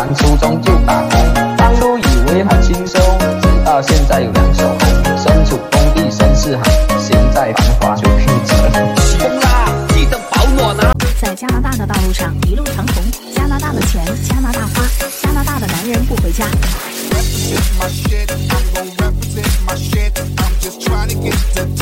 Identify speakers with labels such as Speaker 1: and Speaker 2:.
Speaker 1: 刚初中就打工，当初以为很轻松，直到现在有2手空，身处工地深似海，心在繁华却拼成。疯啦，记得保暖啊！
Speaker 2: 在加拿大的道路上一路长虹，加拿大的钱，加拿大花，加拿大的男人不回家。
Speaker 3: Represent my shit, I'm gon' represent my shit. I'm just trying to get to